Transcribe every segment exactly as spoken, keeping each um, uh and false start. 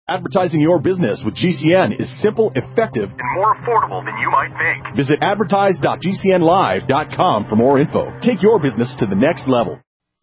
Advertising your business with G C N is simple, effective, and more affordable than you might think. Visit advertise dot g c n live dot com for more info. Take your business to the next level.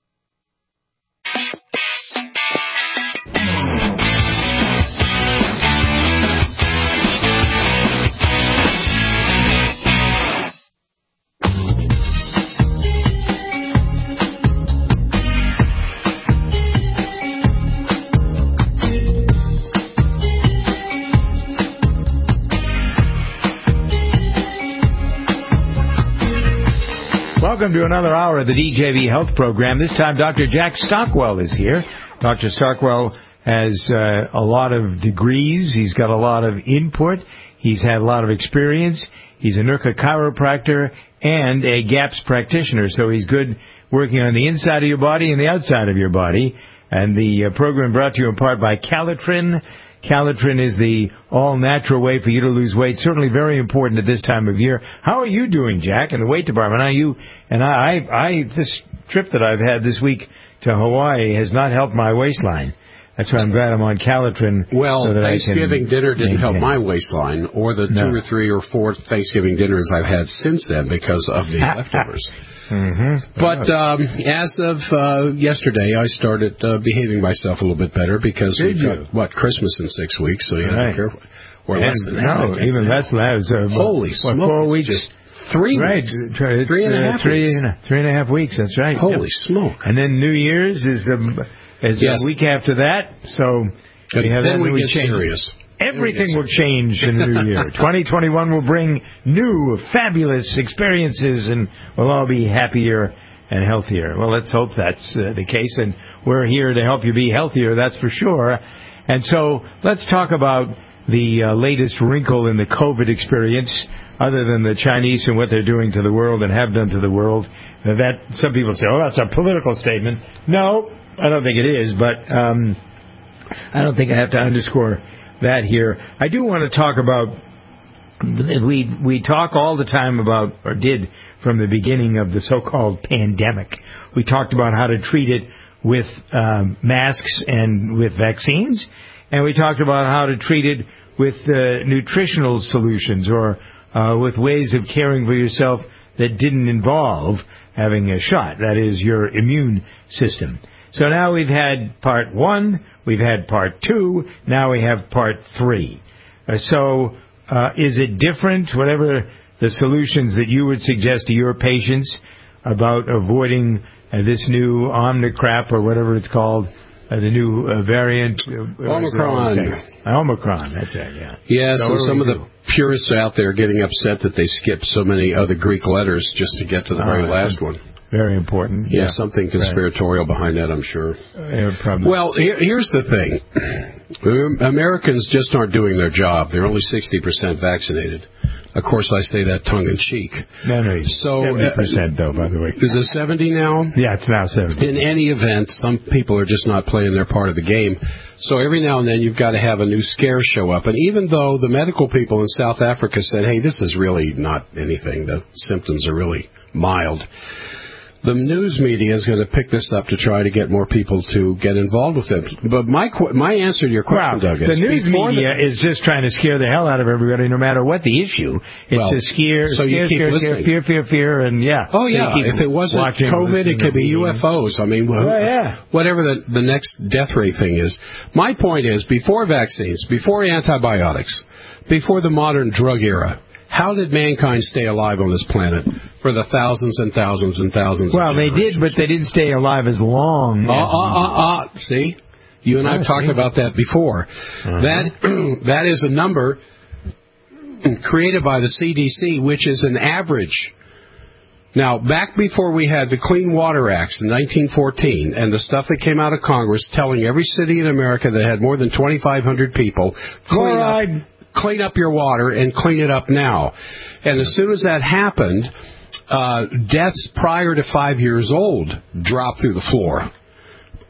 Welcome to another hour of the D J V Health Program. This time, Doctor Jack Stockwell is here. Doctor Stockwell has uh, a lot of degrees. He's got a lot of input. He's had a lot of experience. He's a N U R C A chiropractor and a GAPS practitioner, so he's good working on the inside of your body and the outside of your body. And the uh, program brought to you in part by Calitrin. Calitrin is the all-natural way for you to lose weight. Certainly very important at this time of year. How are you doing, Jack, in the weight department? Are you and I, I, this trip that I've had this week to Hawaii has not helped my waistline. That's why I'm glad I'm on Calitrin. Well, so Thanksgiving dinner didn't help my waistline, or the no. two or three or four Thanksgiving dinners I've had since then because of the leftovers. Mm-hmm. But um, as of uh, yesterday, I started uh, behaving myself a little bit better because Did we've you? got, what, Christmas in six weeks, so you right. have to be careful. Or and less than that. No, even less than that. Uh, Holy what, smokes. Four weeks. Just three right. weeks. It's, three and a uh, half three weeks. And a, three and a half weeks, that's right. Holy yep. smoke. And then New Year's is, um, is yes. a week after that, so we have then that we get change. serious. Everything will change in the new year. twenty twenty-one will bring new, fabulous experiences, and we'll all be happier and healthier. Well, let's hope that's uh, the case, and we're here to help you be healthier, that's for sure. And so let's talk about the uh, latest wrinkle in the COVID experience, other than the Chinese and what they're doing to the world and have done to the world. Uh, that some people say, oh, that's a political statement. No, I don't think it is, but um, I don't think I have to underscore that here. I do want to talk about, we we talk all the time about, or did from the beginning of the so-called pandemic. We talked about how to treat it with um, masks and with vaccines, and we talked about how to treat it with uh, nutritional solutions or uh, with ways of caring for yourself that didn't involve having a shot, that is, your immune system. So now we've had part one, we've had part two, now we have part three. Uh, so uh, is it different, whatever the solutions that you would suggest to your patients about avoiding uh, this new Omicron or whatever it's called, uh, the new uh, variant? Uh, Omicron. Omicron, that's it, yeah. Yes, so and some of do? the purists out there getting upset that they skipped so many other Greek letters just to get to the oh, very last one. Very important. Yeah, yeah. something conspiratorial right. behind that, I'm sure. Uh, probably. Well, here, here's the thing. Americans just aren't doing their job. They're only sixty percent vaccinated. Of course, I say that tongue-in-cheek. No, no, so, seventy percent, though, by the way. Is it seventy now? Yeah, it's now seventy. In any event, some people are just not playing their part of the game. So every now and then you've got to have a new scare show up. And even though the medical people in South Africa said, hey, this is really not anything, the symptoms are really mild, the news media is going to pick this up to try to get more people to get involved with it. But my my answer to your question, well, Doug, is... the news media the, is just trying to scare the hell out of everybody, no matter what the issue. It's well, a scare, so scare, you keep scare, listening. scare, fear, fear, fear, and yeah. Oh, yeah. If it wasn't watching, COVID, it could be U F Os. I mean, well, oh, yeah. whatever the, the next death rate thing is. My point is, before vaccines, before antibiotics, before the modern drug era, how did mankind stay alive on this planet for the thousands and thousands and thousands well, of Well, they did, but they didn't stay alive as long. Uh, uh, uh, uh, see? You and I have talked about that before. Uh-huh. That That is a number created by the C D C, which is an average. Now, back before we had the Clean Water Acts in nineteen fourteen and the stuff that came out of Congress telling every city in America that had more than twenty-five hundred people, clean up, clean up your water and clean it up now. And as soon as that happened, uh, deaths prior to five years old dropped through the floor.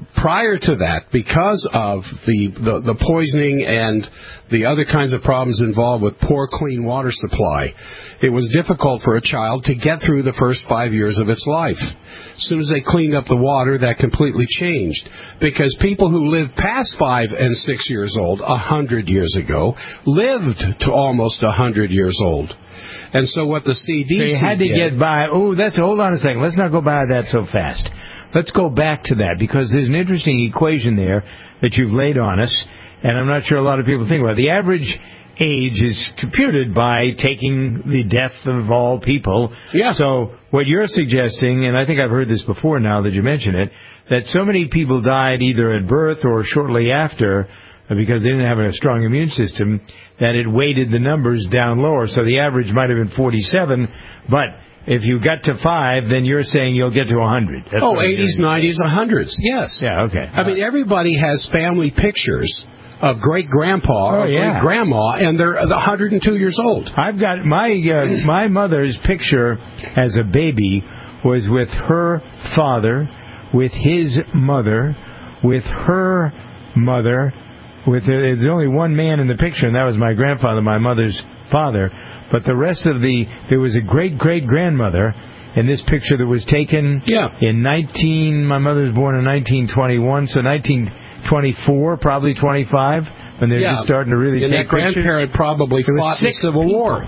prior to that, because of the, the, the poisoning and the other kinds of problems involved with poor clean water supply, it was difficult for a child to get through the first five years of its life. As soon as they cleaned up the water, that completely changed. Because people who lived past five and six years old, a hundred years ago, lived to almost a hundred years old. And so what the C D C So you had to did, get by. Oh, that's hold on a second. Let's not go by that so fast. Let's go back to that, because there's an interesting equation there that you've laid on us, and I'm not sure a lot of people think about it. The average age is computed by taking the death of all people. Yeah. So what you're suggesting, and I think I've heard this before now that you mention it, that so many people died either at birth or shortly after because they didn't have a strong immune system, that it weighted the numbers down lower. So the average might have been forty-seven, but if you got to five, then you're saying you'll get to one hundred. That's oh, eighties, nineties, one hundreds, yes. Yeah, okay. I mean, everybody has family pictures of great-grandpa oh, or yeah. great-grandma, and they're one hundred two years old. I've got my uh, my mother's picture as a baby was with her father, with his mother, with her mother, with uh, there's only one man in the picture, and that was my grandfather, my mother's father. But the rest of the, there was a great-great-grandmother in this picture that was taken yeah. in nineteen, my mother was born in nineteen twenty-one, so nineteen twenty-four, probably twenty-five, when they're yeah. just starting to really and take that grandparent pictures. probably fought in the Civil people. War.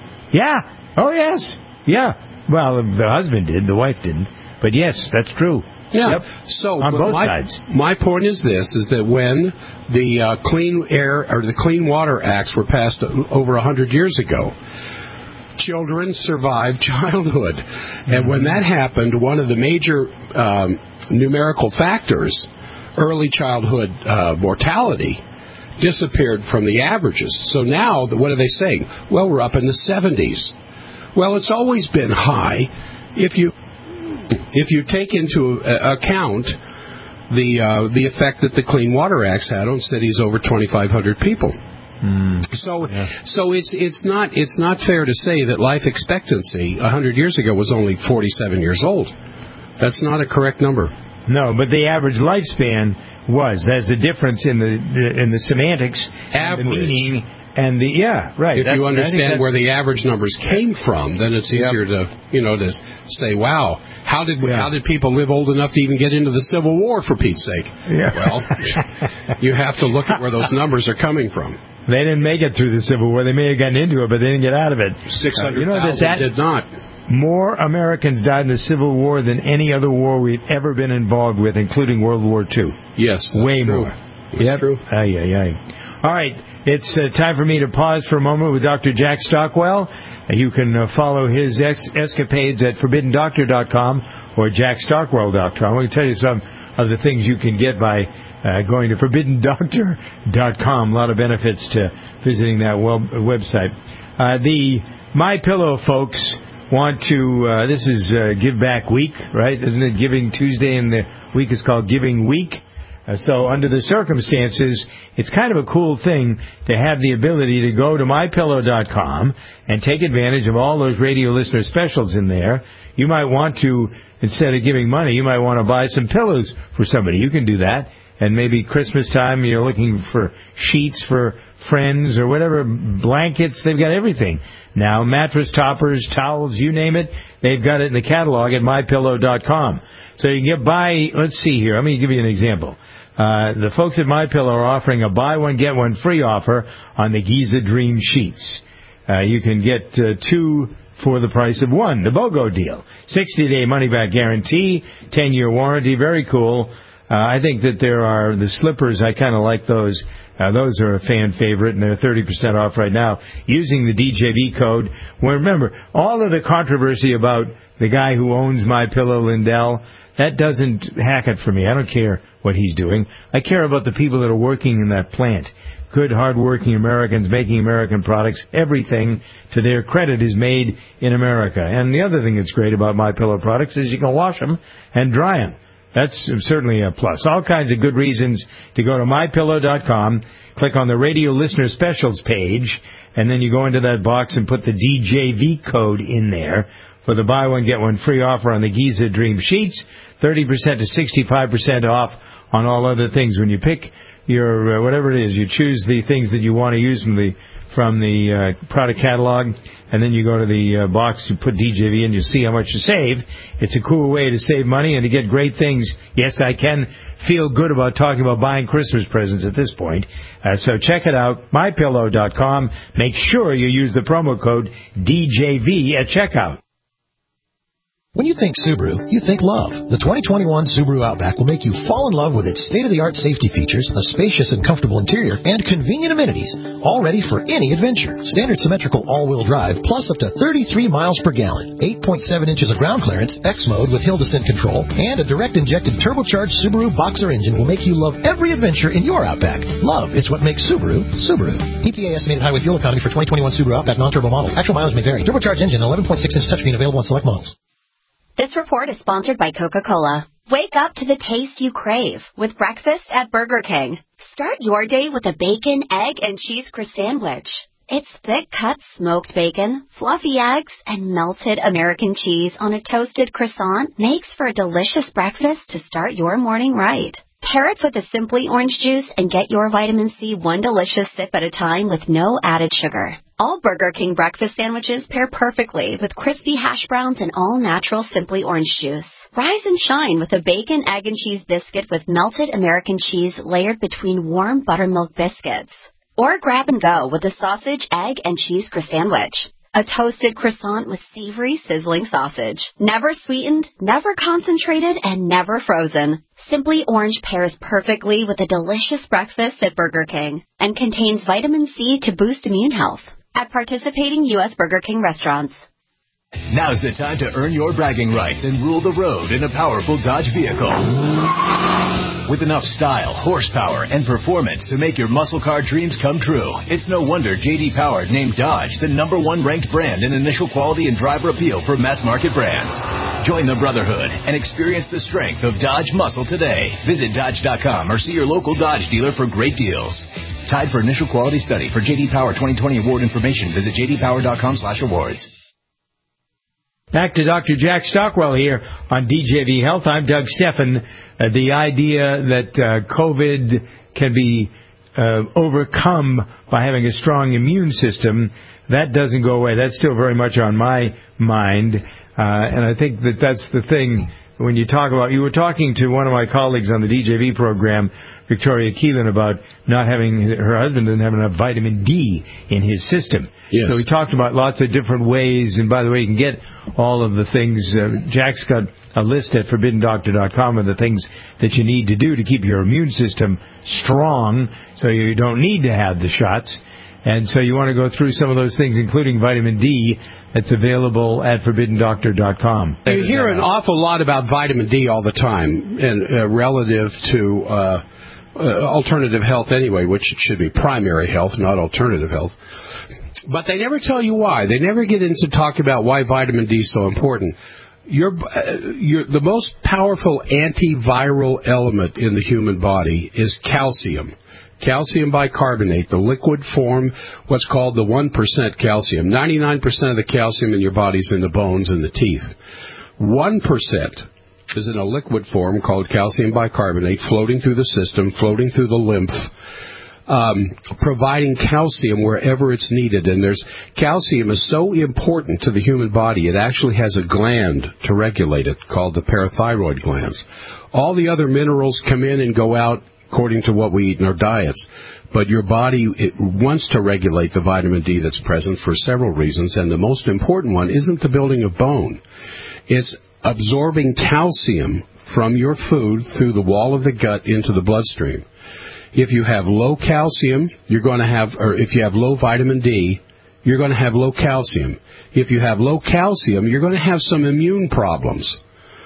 Yeah. Oh, yes. Yeah. Well, the husband did, the wife didn't. But yes, that's true. Yeah. Yep. So on both my, sides. My point is this: is that when the uh, Clean Air or the Clean Water Acts were passed over a hundred years ago, children survived childhood, mm-hmm. and when that happened, one of the major um, numerical factors, early childhood uh, mortality, disappeared from the averages. So now, what are they saying? Well, we're up in the seventies. Well, it's always been high. If you If you take into account the uh, the effect that the Clean Water Acts had on cities over twenty-five hundred people, mm. so yeah. so it's it's not it's not fair to say that life expectancy a hundred years ago was only forty-seven years old. That's not a correct number. No, but the average lifespan was. There's a difference in the, the in the semantics, average. The meaning. And the yeah, right. If that's, you understand where the average numbers came from, then it's easier yep. to you know to say, "Wow, how did yeah. how did people live old enough to even get into the Civil War, for Pete's sake?" Yeah. Well, you have to look at where those numbers are coming from. They didn't make it through the Civil War. They may have gotten into it, but they didn't get out of it. Six hundred thousand uh, you know, did not. More Americans died in the Civil War than any other war we've ever been involved with, including World War Two. Yes, that's way true. more. That's yep. true. Aye, aye, aye. All right, it's uh, time for me to pause for a moment with Doctor Jack Stockwell. Uh, you can uh, follow his ex- escapades at forbidden doctor dot com or jack stockwell dot com. I'm going to tell you some of the things you can get by uh, going to forbidden doctor dot com. A lot of benefits to visiting that web- website. Uh, the MyPillow folks want to, uh, this is uh, Give Back Week, right? Isn't it Giving Tuesday, and the week is called Giving Week? Uh, so under the circumstances, it's kind of a cool thing to have the ability to go to my pillow dot com and take advantage of all those radio listener specials in there. You might want to, instead of giving money, you might want to buy some pillows for somebody. You can do that. And maybe Christmas time, you're looking for sheets for friends or whatever, blankets. They've got everything now, mattress toppers, towels, you name it. They've got it in the catalog at my pillow dot com. So you can get buy, let's see here. Let me give you an example. Uh, the folks at MyPillow are offering a buy one, get one free offer on the Giza Dream Sheets. Uh, you can get uh, two for the price of one, the BOGO deal. sixty-day money-back guarantee, ten-year warranty, very cool. Uh, I think that there are the slippers, I kind of like those. Uh, those are a fan favorite, and they're thirty percent off right now using the D J V code. Well, remember, all of the controversy about the guy who owns MyPillow, Lindell, that doesn't hack it for me. I don't care what he's doing. I care about the people that are working in that plant. Good, hard-working Americans making American products. Everything, to their credit, is made in America. And the other thing that's great about MyPillow products is you can wash them and dry them. That's certainly a plus. All kinds of good reasons to go to my pillow dot com, click on the radio listener specials page, and then you go into that box and put the D J V code in there for the buy one, get one free offer on the Giza Dream Sheets, thirty percent to sixty-five percent off on all other things. When you pick your, uh, whatever it is, you choose the things that you want to use from the from the uh, product catalog, and then you go to the uh, box, you put D J V in, you see how much you save. It's a cool way to save money and to get great things. Yes, I can feel good about talking about buying Christmas presents at this point. Uh, so check it out, my pillow dot com. Make sure you use the promo code D J V at checkout. When you think Subaru, you think love. The twenty twenty-one Subaru Outback will make you fall in love with its state-of-the-art safety features, a spacious and comfortable interior, and convenient amenities, all ready for any adventure. Standard symmetrical all-wheel drive, plus up to thirty-three miles per gallon, eight point seven inches of ground clearance, X mode with hill descent control, and a direct-injected turbocharged Subaru Boxer engine will make you love every adventure in your Outback. Love, it's what makes Subaru, Subaru. E P A estimated highway fuel economy for twenty twenty-one Subaru Outback non-turbo models. Actual mileage may vary. Turbocharged engine, eleven point six inch touchscreen available on select models. This report is sponsored by Coca-Cola. Wake up to the taste you crave with breakfast at Burger King. Start your day with a bacon, egg, and cheese crisp sandwich. It's thick-cut smoked bacon, fluffy eggs, and melted American cheese on a toasted croissant makes for a delicious breakfast to start your morning right. Pair it with a Simply Orange juice and get your vitamin C one delicious sip at a time with no added sugar. All Burger King breakfast sandwiches pair perfectly with crispy hash browns and all-natural Simply Orange juice. Rise and shine with a bacon, egg, and cheese biscuit with melted American cheese layered between warm buttermilk biscuits. Or grab and go with a sausage, egg, and cheese crisp sandwich. A toasted croissant with savory, sizzling sausage. Never sweetened, never concentrated, and never frozen. Simply Orange pairs perfectly with a delicious breakfast at Burger King and contains vitamin C to boost immune health at participating U S Burger King restaurants. Now's the time to earn your bragging rights and rule the road in a powerful Dodge vehicle. With enough style, horsepower, and performance to make your muscle car dreams come true, it's no wonder J D Power named Dodge the number one ranked brand in initial quality and driver appeal for mass market brands. Join the brotherhood and experience the strength of Dodge muscle today. Visit Dodge dot com or see your local Dodge dealer for great deals. Tied for initial quality study. For J D Power twenty twenty award information, visit J D Power dot com slash awards. Back to Doctor Jack Stockwell here on D J V Health. I'm Doug Steffen. Uh, the idea that uh, COVID can be uh, overcome by having a strong immune system, that doesn't go away. That's still very much on my mind. Uh, and I think that that's the thing when you talk about, you were talking to one of my colleagues on the D J V program, Victoria Keelan, about not having, her husband didn't have enough vitamin D in his system. Yes. So we talked about lots of different ways, and by the way, you can get all of the things. Uh, Jack's got a list at forbidden doctor dot com of the things that you need to do to keep your immune system strong so you don't need to have the shots. And so you want to go through some of those things, including vitamin D, that's available at forbidden doctor dot com. You hear an awful lot about vitamin D all the time, and uh, relative to uh, uh, alternative health anyway, which it should be primary health, not alternative health. But they never tell you why. They never get into talk about why vitamin D is so important. You're, uh, you're, the most powerful antiviral element in the human body is calcium. Calcium bicarbonate, the liquid form, what's called the one percent calcium. ninety-nine percent of the calcium in your body is in the bones and the teeth. one percent is in a liquid form called calcium bicarbonate, floating through the system, floating through the lymph, um, providing calcium wherever it's needed. And there's calcium is so important to the human body, it actually has a gland to regulate it called the parathyroid glands. All the other minerals come in and go out according to what we eat in our diets. But your body it wants to regulate the vitamin D that's present for several reasons, and the most important one isn't the building of bone. It's absorbing calcium from your food through the wall of the gut into the bloodstream. If you have low calcium, you're going to have, or if you have low vitamin D, you're going to have low calcium. If you have low calcium, you're going to have some immune problems.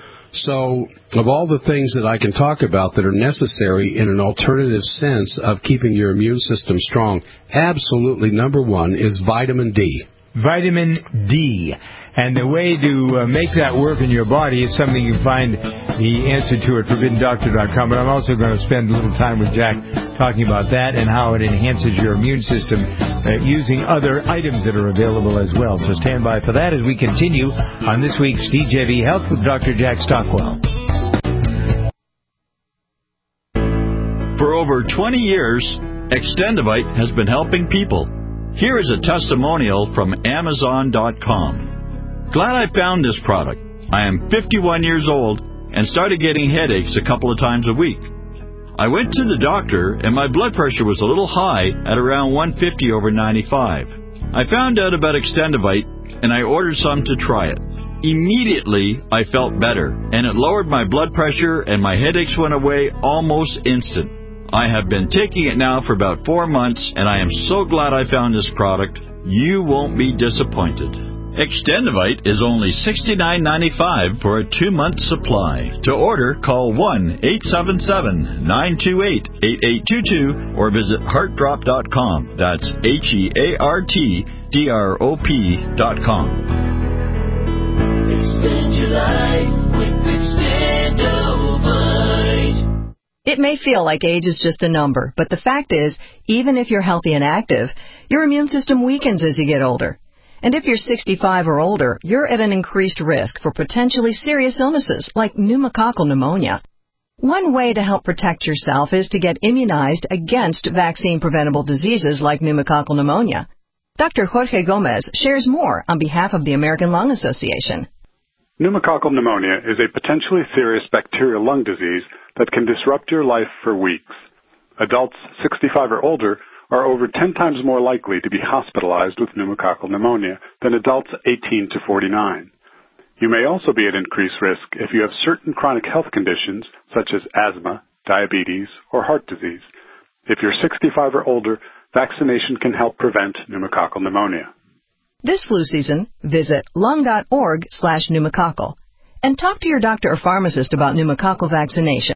So, of all the things that I can talk about that are necessary in an alternative sense of keeping your immune system strong, absolutely number one is vitamin D. Vitamin D. And the way to uh, make that work in your body is something you find the answer to at forbidden doctor dot com. But I'm also going to spend a little time with Jack talking about that and how it enhances your immune system uh, using other items that are available as well. So stand by for that as we continue on this week's D J V Health with Doctor Jack Stockwell. For over twenty years, Extendivite has been helping people. Here is a testimonial from Amazon dot com. Glad I found this product. I am fifty-one years old and started getting headaches a couple of times a week. I went to the doctor and my blood pressure was a little high at around one fifty over ninety-five. I found out about Extendivite and I ordered some to try it. Immediately, I felt better, and it lowered my blood pressure and my headaches went away almost instant. I have been taking it now for about four months, and I am so glad I found this product. You won't be disappointed. Extendivite is only sixty-nine ninety-five for a two-month supply. To order, call one eight seven seven, nine two eight, eight eight two two or visit heart drop dot com. That's H E A R T D R O P dot com. Extend your life with Extendivite. It may feel like age is just a number, but the fact is, even if you're healthy and active, your immune system weakens as you get older. And if you're sixty-five or older, you're at an increased risk for potentially serious illnesses like pneumococcal pneumonia. One way to help protect yourself is to get immunized against vaccine-preventable diseases like pneumococcal pneumonia. Doctor Jorge Gomez shares more on behalf of the American Lung Association. Pneumococcal pneumonia is a potentially serious bacterial lung disease that can disrupt your life for weeks. Adults sixty-five or older are over ten times more likely to be hospitalized with pneumococcal pneumonia than adults eighteen to forty-nine. You may also be at increased risk if you have certain chronic health conditions such as asthma, diabetes, or heart disease. If you're sixty-five or older, vaccination can help prevent pneumococcal pneumonia. This flu season, visit lung.org slash pneumococcal and talk to your doctor or pharmacist about pneumococcal vaccination.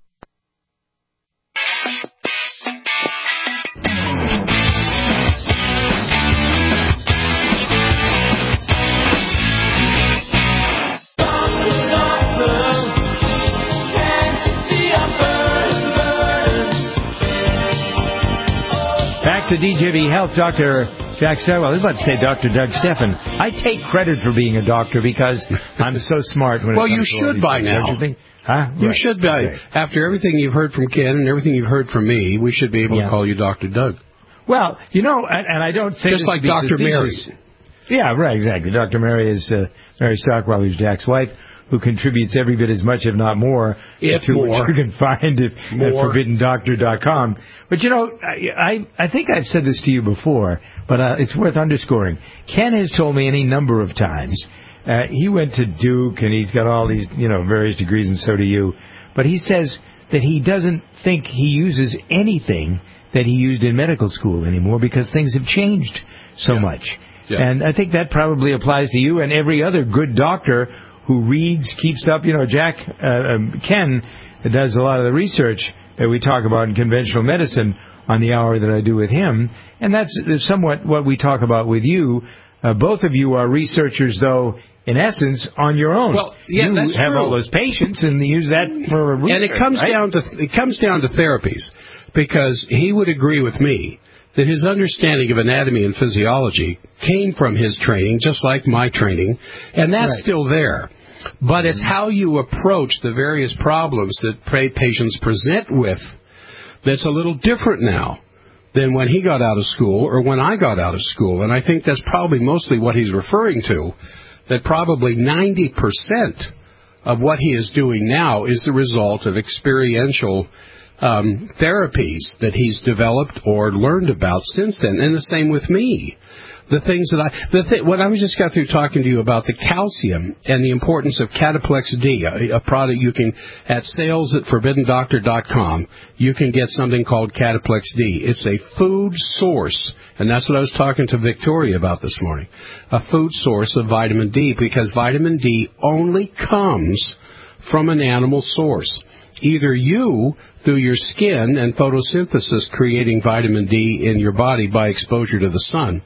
Back to D J V Health, Doctor Jack Stagwell. I was about to say Doctor Doug Steffen. I take credit for being a doctor because I'm so smart. When well, it you comes to should by things. now. You huh? You right. should by. Right. After everything you've heard from Ken and everything you've heard from me, we should be able yeah. to call you Doctor Doug. Well, you know, and, and I don't say just this like Doctor Mary. Yeah, right, exactly. Doctor Mary is uh, Mary Stockwell, who's Jack's wife, who contributes every bit as much, if not more, if to more. what you can find at, at forbidden doctor dot com. But, you know, I, I I think I've said this to you before, but uh, it's worth underscoring. Ken has told me any number of times. Uh, he went to Duke, and he's got all these, you know, various degrees, and so do you. But he says that he doesn't think he uses anything that he used in medical school anymore because things have changed so yeah. much. Yeah. And I think that probably applies to you and every other good doctor who reads, keeps up. You know, Jack, uh, um, Ken does a lot of the research that we talk about in conventional medicine on the hour that I do with him. And that's somewhat what we talk about with you. Uh, both of you are researchers, though, in essence, on your own. Well, yeah, you that's have true. all those patients and use that for research. And it comes right? down to it comes down to therapies, because he would agree with me that his understanding of anatomy and physiology came from his training, just like my training, and that's right. still there. But it's how you approach the various problems that patients present with that's a little different now than when he got out of school or when I got out of school. And I think that's probably mostly what he's referring to, that probably ninety percent of what he is doing now is the result of experiential um, therapies that he's developed or learned about since then. And the same with me. The things that I, the th- what I was just got through talking to you about the calcium and the importance of Cataplex D, a, a product you can, at sales at forbidden doctor dot com, you can get something called Cataplex D. It's a food source, and that's what I was talking to Victoria about this morning, a food source of vitamin D, because vitamin D only comes from an animal source. Either you, through your skin and photosynthesis, creating vitamin D in your body by exposure to the sun,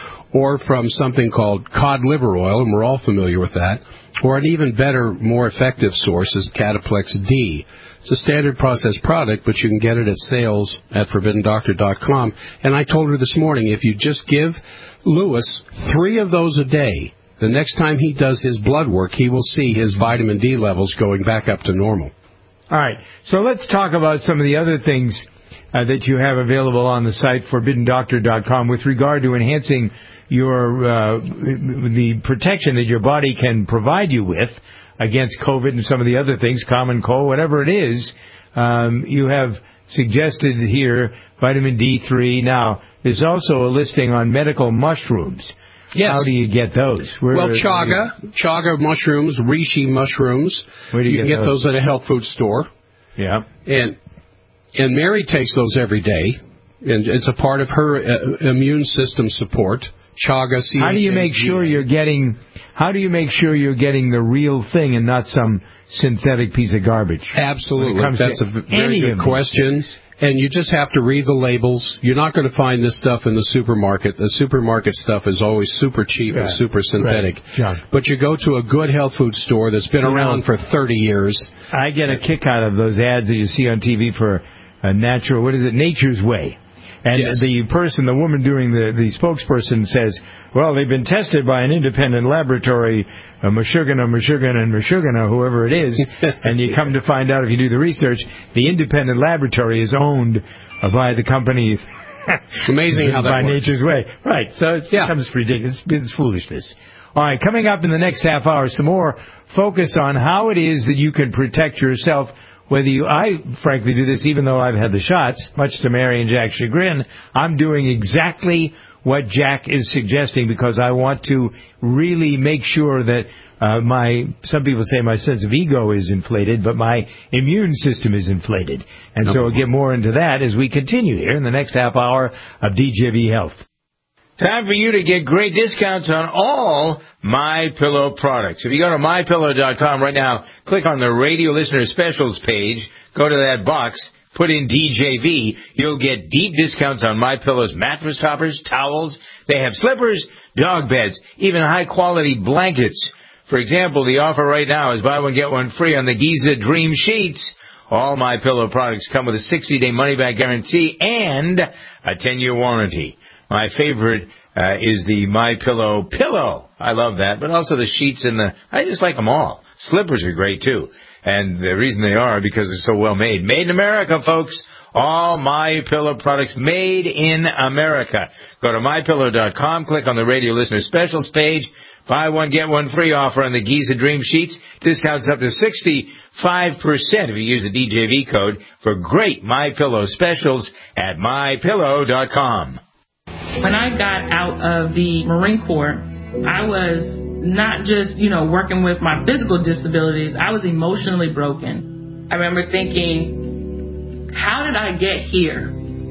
or from something called cod liver oil, and we're all familiar with that, or an even better, more effective source is Cataplex D. It's a standard process product, but you can get it at sales at forbidden doctor dot com. And I told her this morning, if you just give Lewis three of those a day, the next time he does his blood work, he will see his vitamin D levels going back up to normal. All right, so let's talk about some of the other things uh, that you have available on the site, forbidden doctor dot com, with regard to enhancing your uh, the protection that your body can provide you with against COVID and some of the other things, common cold, whatever it is. Um, you have suggested here vitamin D three. Now, there's also a listing on medical mushrooms. Yes. How do you get those? Where, well, chaga, chaga mushrooms, reishi mushrooms. Where do you, you get can get those? those at a health food store. Yeah. And and Mary takes those every day, and it's a part of her uh, immune system support. Chaga, C H A G A. How do you make sure you're getting? How do you make sure you're getting the real thing and not some synthetic piece of garbage? Absolutely, that's a very good question. And you just have to read the labels. You're not going to find this stuff in the supermarket. The supermarket stuff is always super cheap yeah, and super synthetic. Right. John. But you go to a good health food store that's been you around know, for thirty years. I get a kick out of those ads that you see on T V for a natural, what is it, Nature's Way. And yes. the person, the woman doing the, the spokesperson says, well, they've been tested by an independent laboratory, uh, Meshuggah, Meshuggah, and Meshuggah, whoever it is, and you come to find out if you do the research, the independent laboratory is owned uh, by the company. It's amazing how that by works. Nature's Way. Right, so it yeah. becomes ridiculous. It's foolishness. All right, coming up in the next half hour, some more focus on how it is that you can protect yourself. Whether you, I frankly do this even though I've had the shots, much to Mary and Jack's chagrin, I'm doing exactly what Jack is suggesting because I want to really make sure that uh, my, some people say my sense of ego is inflated, but my immune system is inflated. And no. so we'll get more into that as we continue here in the next half hour of D J V Health. Time for you to get great discounts on all MyPillow products. If you go to my pillow dot com right now, click on the Radio Listener Specials page, go to that box, put in D J V, you'll get deep discounts on MyPillow's mattress toppers, towels. They have slippers, dog beds, even high-quality blankets. For example, the offer right now is buy one, get one free on the Giza Dream Sheets. All MyPillow products come with a sixty-day money-back guarantee and a ten-year warranty. My favorite uh, is the MyPillow pillow. I love that. But also the sheets and the, I just like them all. Slippers are great, too. And the reason they are because they're so well made. Made in America, folks. All MyPillow products made in America. Go to my pillow dot com, click on the Radio Listener Specials page. Buy one, get one free offer on the Giza Dream Sheets. Discounts up to sixty-five percent if you use the D J V code for great MyPillow specials at my pillow dot com. When I got out of the Marine Corps, I was not just, you know, working with my physical disabilities. I was emotionally broken. I remember thinking, how did I get here?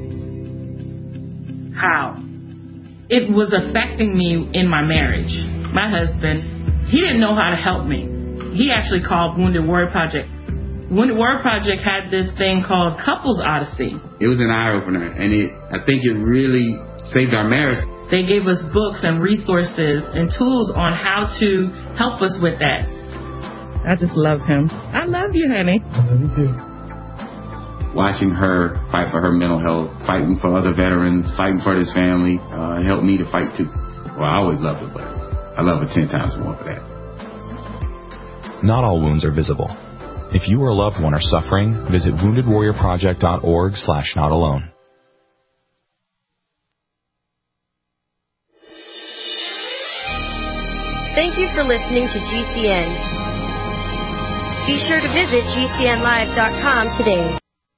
How? It was affecting me in my marriage. My husband, he didn't know how to help me. He actually called Wounded Warrior Project. Wounded Warrior Project had this thing called Couples Odyssey. It was an eye-opener, and it I think it really saved our marriage. They gave us books and resources and tools on how to help us with that. I just love him. I love you, honey. I love you too. Watching her fight for her mental health, fighting for other veterans, fighting for this family, uh, helped me to fight too. Well, I always loved her, but I love her ten times more for that. Not all wounds are visible. If you or a loved one are suffering, visit wounded warrior project dot org slash not alone. Thank you for listening to G C N. Be sure to visit G C N live dot com today.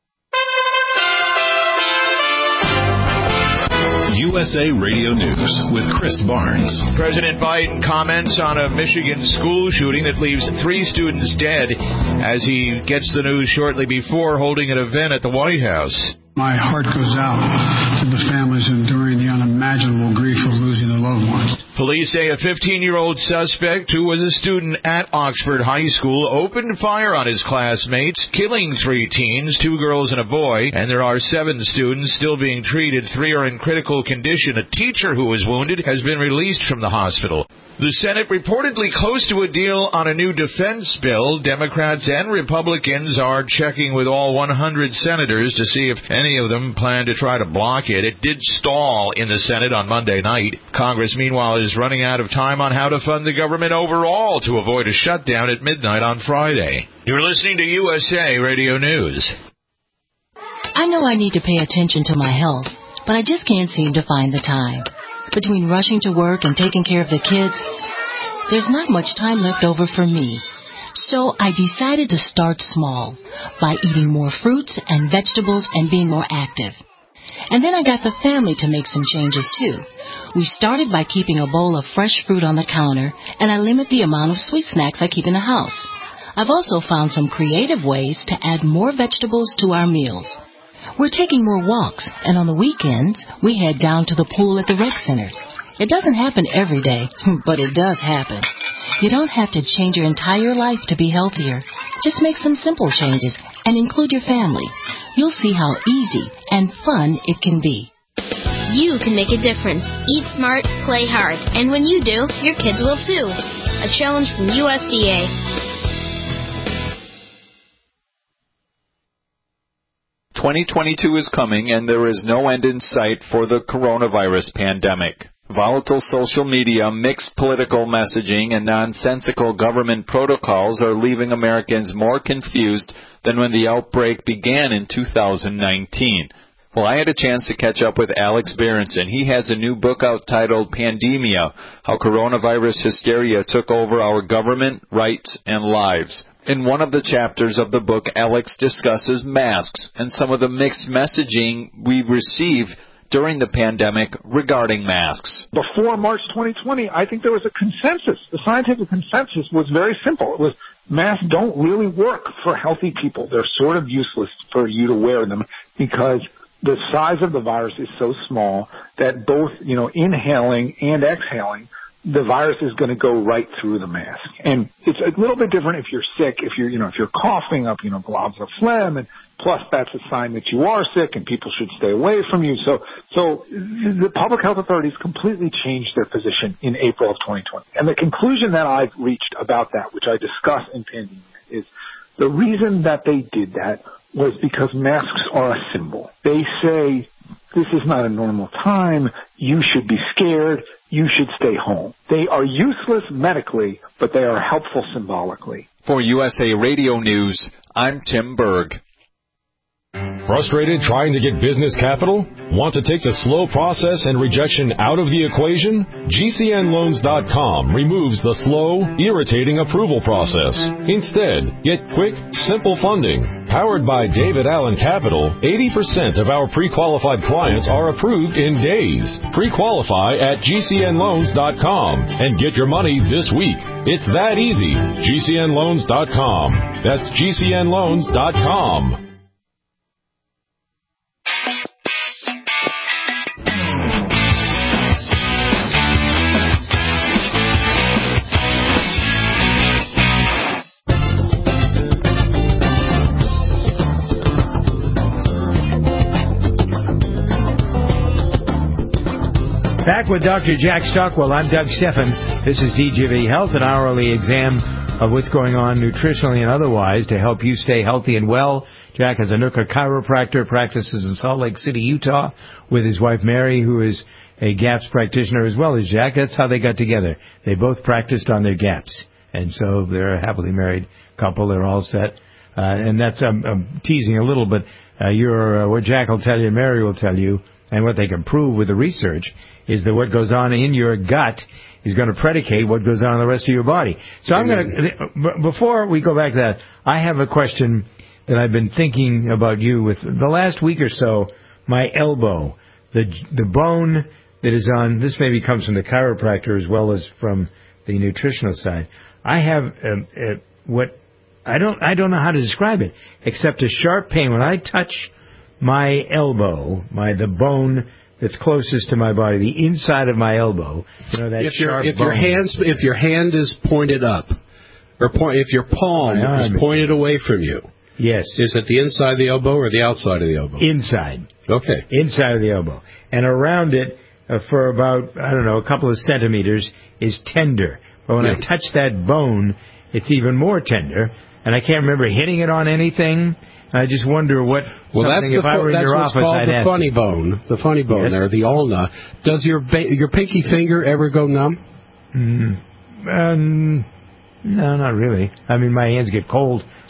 U S A Radio News with Chris Barnes. President Biden comments on a Michigan school shooting that leaves three students dead as he gets the news shortly before holding an event at the White House. My heart goes out to the families enduring the unimaginable grief of losing a loved one. Police say a fifteen-year-old suspect who was a student at Oxford High School opened fire on his classmates, killing three teens, two girls and a boy, and there are seven students still being treated. Three are in critical condition. A teacher who was wounded has been released from the hospital. The Senate reportedly close to a deal on a new defense bill. Democrats and Republicans are checking with all one hundred senators to see if any of them plan to try to block it. It did stall in the Senate on Monday night. Congress, meanwhile, is running out of time on how to fund the government overall to avoid a shutdown at midnight on Friday. You're listening to U S A Radio News. I know I need to pay attention to my health, but I just can't seem to find the time. Between rushing to work and taking care of the kids, there's not much time left over for me. So I decided to start small by eating more fruits and vegetables and being more active. And then I got the family to make some changes too. We started by keeping a bowl of fresh fruit on the counter, and I limit the amount of sweet snacks I keep in the house. I've also found some creative ways to add more vegetables to our meals. We're taking more walks, and on the weekends, we head down to the pool at the rec center. It doesn't happen every day, but it does happen. You don't have to change your entire life to be healthier. Just make some simple changes and include your family. You'll see how easy and fun it can be. You can make a difference. Eat smart, play hard. And when you do, your kids will too. A challenge from U S D A. twenty twenty-two is coming, and there is no end in sight for the coronavirus pandemic. Volatile social media, mixed political messaging, and nonsensical government protocols are leaving Americans more confused than when the outbreak began in two thousand nineteen. Well, I had a chance to catch up with Alex Berenson. He has a new book out titled Pandemia, How Coronavirus Hysteria Took Over Our Government, Rights, and Lives. In one of the chapters of the book, Alex discusses masks and some of the mixed messaging we receive during the pandemic regarding masks. Before March twenty twenty, I think there was a consensus. The scientific consensus was very simple. It was masks don't really work for healthy people. They're sort of useless for you to wear them because the size of the virus is so small that both, you know, inhaling and exhaling, the virus is going to go right through the mask. And it's a little bit different if you're sick, if you're, you know, if you're coughing up, you know, globs of phlegm, and plus that's a sign that you are sick and people should stay away from you. So, so the public health authorities completely changed their position in April of twenty twenty. And the conclusion that I've reached about that, which I discuss in Pandemia, is the reason that they did that was because masks are a symbol. They say, this is not a normal time. You should be scared. You should stay home. They are useless medically, but they are helpful symbolically. For U S A Radio News, I'm Tim Berg. Frustrated trying to get business capital? Want to take the slow process and rejection out of the equation? G C N loans dot com removes the slow, irritating approval process. Instead, get quick, simple funding. Powered by David Allen Capital, eighty percent of our pre-qualified clients are approved in days. Pre-qualify at G C N loans dot com and get your money this week. It's that easy. G C N loans dot com. That's G C N loans dot com. Back with Doctor Jack Stockwell. I'm Doug Steffen. This is D G V Health, an hourly exam of what's going on nutritionally and otherwise to help you stay healthy and well. Jack is a Nooka chiropractor, practices in Salt Lake City, Utah, with his wife Mary, who is a GAPS practitioner as well as Jack. That's how they got together. They both practiced on their GAPS, and so they're a happily married couple. They're all set. Uh, and that's, I'm, I'm teasing a little, but uh, you're, uh, what Jack will tell you, Mary will tell you, and what they can prove with the research is that what goes on in your gut is going to predicate what goes on in the rest of your body. So I'm going to, before we go back to that, I have a question that I've been thinking about you with the last week or so. My elbow, the the bone that is on, this maybe comes from the chiropractor as well as from the nutritional side. I have um, uh, what I don't I don't know how to describe it except a sharp pain when I touch my elbow, my the bone that's closest to my body, the inside of my elbow. You know, that if sharp your if bone. your hands if your hand is pointed up, or point, if your palm is pointed away from you, yes, is it the inside of the elbow or the outside of the elbow? Inside. Okay. Inside of the elbow, and around it uh, for about I don't know a couple of centimeters is tender. But when yeah. I touch that bone, it's even more tender, and I can't remember hitting it on anything. I just wonder what. Well, that's the if I were in that's your what's office, called I'd the ask funny you. bone. The funny bone Yes. there, the ulna. Does your ba- your pinky finger ever go numb? Mm, um, no, not really. I mean, my hands get cold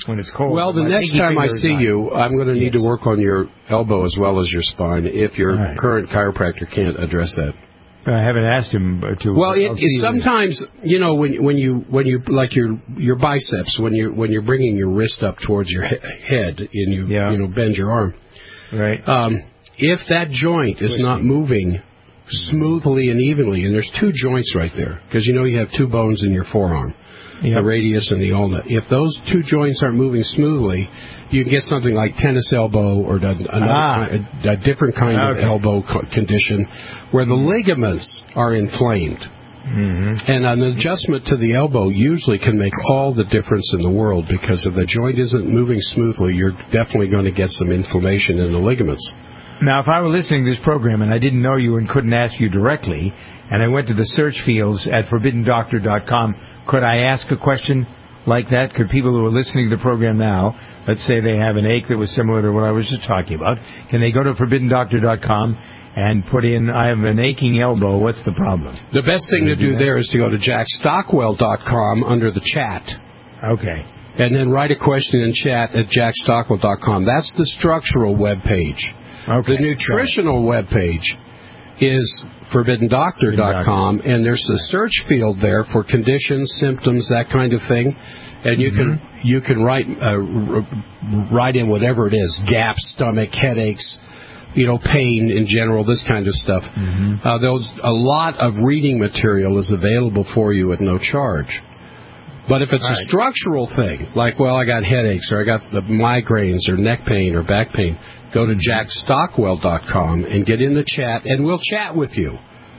when it's cold. Well, the My next pinky time I finger is see hot. you, I'm going to need Yes. to work on your elbow as well as your spine if your Right. current chiropractor can't address that. I haven't asked him to. Well, it, I'll see it you. sometimes, you know, when when you when you like your your biceps, when you when you're bringing your wrist up towards your he- head and you Yeah. you know bend your arm, right? Um, if that joint is not moving smoothly and evenly, and there's two joints right there, because you know you have two bones in your forearm, Yep. the radius and the ulna. If those two joints aren't moving smoothly, you can get something like tennis elbow or a, another, Ah. a, a different kind of Okay. elbow co- condition where the ligaments are inflamed. Mm-hmm. And an adjustment to the elbow usually can make all the difference in the world, because if the joint isn't moving smoothly, you're definitely going to get some inflammation in the ligaments. Now, if I were listening to this program and I didn't know you and couldn't ask you directly, and I went to the search fields at forbidden doctor dot com, could I ask a question like that? Could people who are listening to the program now, let's say they have an ache that was similar to what I was just talking about, can they go to forbidden doctor dot com and put in, I have an aching elbow, what's the problem? The best thing to do there is to go to jack stockwell dot com under the chat. Okay. And then write a question in chat at jack stockwell dot com. That's the structural web page. Okay. The nutritional web page is forbidden doctor dot com, and there's a search field there for conditions, symptoms, that kind of thing. And you Mm-hmm. can you can write uh, r- write in whatever it is: gaps, stomach, headaches, you know, pain in general, this kind of stuff. Mm-hmm. Uh, there's a lot of reading material is available for you at no charge. But if it's Right. a structural thing, like, well, I got headaches, or I got the migraines, or neck pain, or back pain, go to jack stockwell dot com and get in the chat, and we'll chat with you.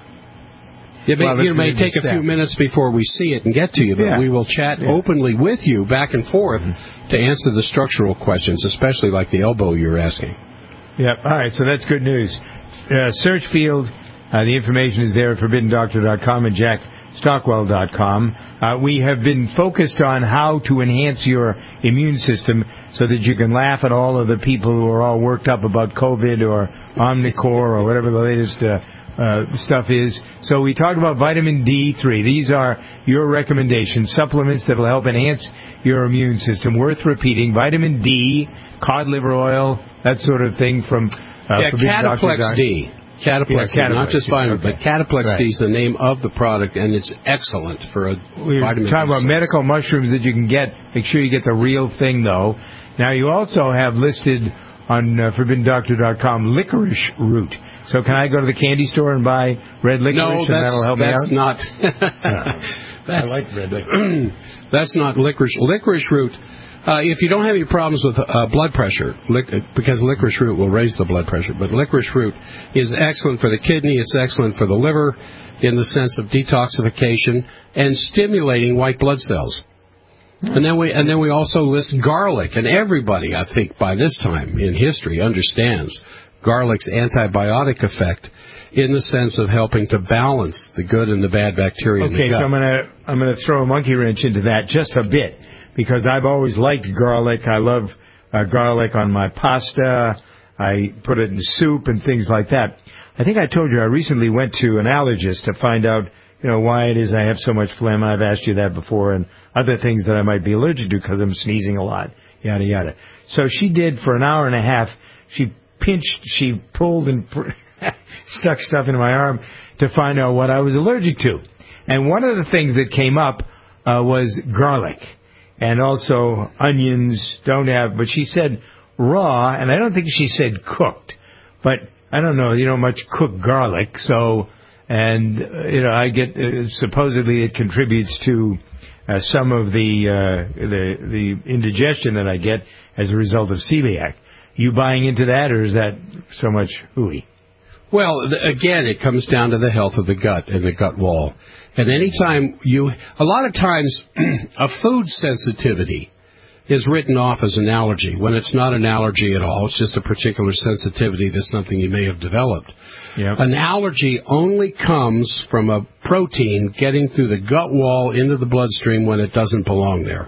It may, Well, it that's may a good take a step. few minutes before we see it and get to you, but Yeah. we will chat Yeah. openly with you back and forth to answer the structural questions, especially like the elbow you're asking. Yep. All right. So that's good news. Uh, search field. Uh, the information is there at forbidden doctor dot com and jack stockwell dot com. Uh, we have been focused on how to enhance your immune system so that you can laugh at all of the people who are all worked up about COVID or Omnicore or whatever the latest uh, uh, stuff is. So we talked about vitamin D three. These are your recommendations, supplements that will help enhance your immune system. Worth repeating: vitamin D, cod liver oil, that sort of thing from uh, yeah, Forbidden Doctor Cataplex Doc- D. Cataplex, Yeah, D, not Cataplex, just vitamin, okay. but Cataplex Right. D is the name of the product, and it's excellent for a We were vitamin talking D about source. medical mushrooms that you can get. Make sure you get the real thing, though. Now, you also have listed on uh, forbidden doctor dot com licorice root. So can I go to the candy store and buy red licorice No, and that's, that'll help that's me out? not. that's, I like red licorice. That's not licorice. Licorice root. Uh, if you don't have any problems with uh, blood pressure, lic- because licorice root will raise the blood pressure, but licorice root is excellent for the kidney. It's excellent for the liver in the sense of detoxification and stimulating white blood cells. And then we and then we also list garlic, and everybody, I think, by this time in history understands garlic's antibiotic effect in the sense of helping to balance the good and the bad bacteria in the Okay, gut. so I'm gonna I'm gonna throw a monkey wrench into that just a bit because I've always liked garlic. I love uh, garlic on my pasta. I put it in soup and things like that. I think I told you I recently went to an allergist to find out, you know, why it is I have so much phlegm. I've asked you that before, and other things that I might be allergic to because I'm sneezing a lot, yada yada. So she did for an hour and a half. She pinched, she pulled and pr- stuck stuff into my arm to find out what I was allergic to. And one of the things that came up uh, was garlic, and also onions. Don't have, but she said raw, and I don't think she said cooked. But I don't know, you know, much cooked garlic. So, and uh, you know, I get uh, supposedly it contributes to uh, some of the uh, the the indigestion that I get as a result of celiac. You buying into that, or is that so much hooey? Well, th- again, it comes down to the health of the gut and the gut wall. And anytime you, a lot of times, a food sensitivity is written off as an allergy when it's not an allergy at all. It's just a particular sensitivity to something you may have developed. Yep. An allergy only comes from a protein getting through the gut wall into the bloodstream when it doesn't belong there.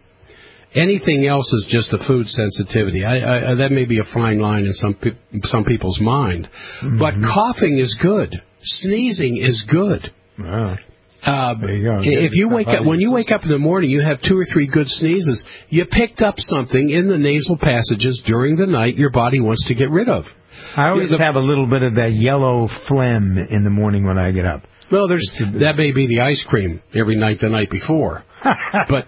Anything else is just a food sensitivity. I, I, that may be a fine line in some pe- some people's mind. Mm-hmm. But coughing is good. Sneezing is good. Wow. Uh, There you go. if you wake up, when you wake up in the morning, you have two or three good sneezes. You picked up something in the nasal passages during the night your body wants to get rid of. I always Yeah, the- have a little bit of that yellow phlegm in the morning when I get up. Well, there's that may be the ice cream every night the night before, but